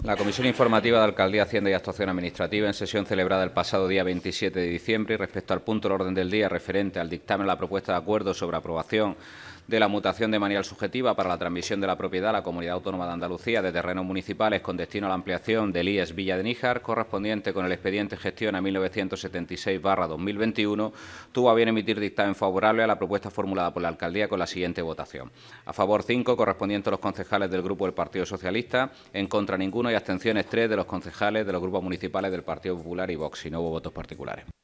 La Comisión Informativa de Alcaldía, Hacienda y Actuación Administrativa, en sesión celebrada el pasado día 27 de diciembre, y respecto al punto del orden del día referente al dictamen de la propuesta de acuerdo sobre aprobación de la mutación de manial subjetiva para la transmisión de la propiedad a la Comunidad Autónoma de Andalucía de terrenos municipales con destino a la ampliación del IES Villa de Níjar, correspondiente con el expediente gestión a 1976/2021, tuvo a bien emitir dictamen favorable a la propuesta formulada por la Alcaldía con la siguiente votación. A favor 5, correspondiente a los concejales del Grupo del Partido Socialista, en contra ninguno y abstenciones 3 de los concejales de los grupos municipales del Partido Popular y Vox, y no hubo votos particulares.